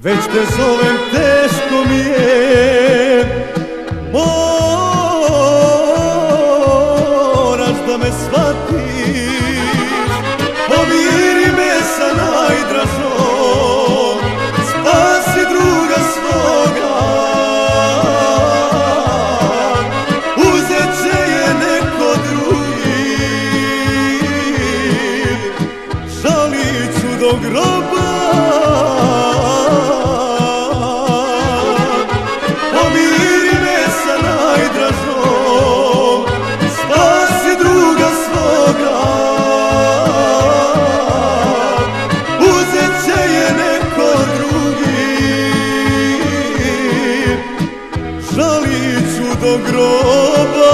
već te zovem, teško mi je. Moraš da me shvatiš, pomiri me sa najdražom, spasi druga svoga, uzet će je neko drugi, žalit ću do groba. Žalit ću do groba.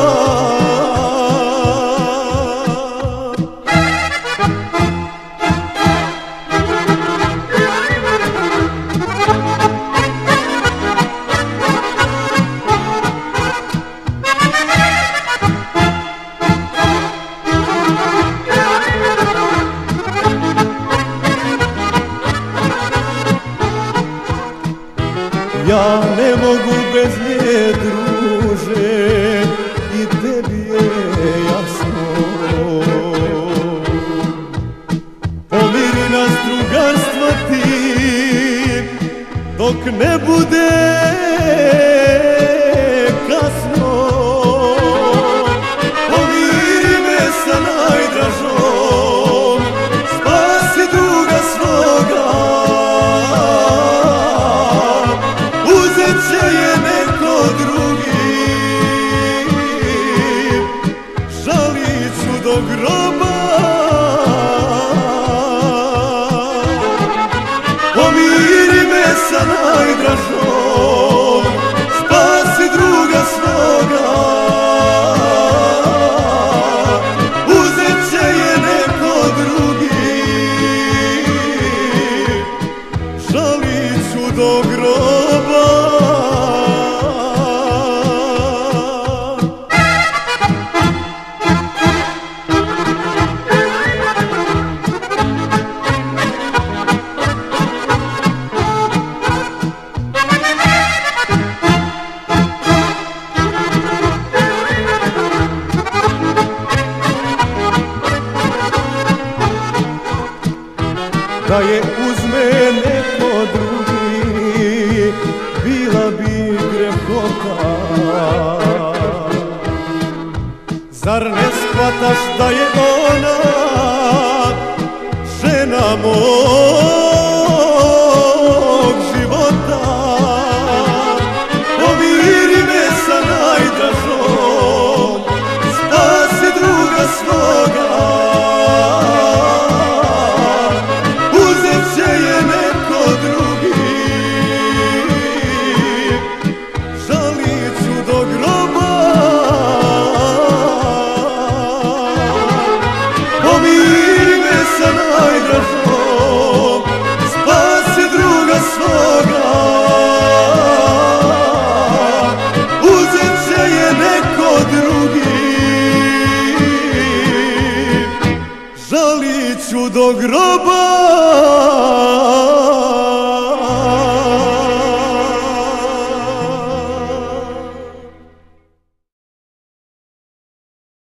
Ja ne mogu bez nje, druže, i tebi je jasno. Pomiri nas drugarstva ti, dok ne bude kasno. Pomiri me sa najdražom, spasi druga svoga, će je neko drugi, žalit ću do groba. Pomiri me sa najdražom, spasi druga svoga, uzet će je neko drugi, žalit ću do groba. Da je uzme neko drugi, bila bi grehota. Zar ne shvataš da je ona žena mog života? Pomiri me sa najdražom, spasi druga svoga, žalit ću do groba.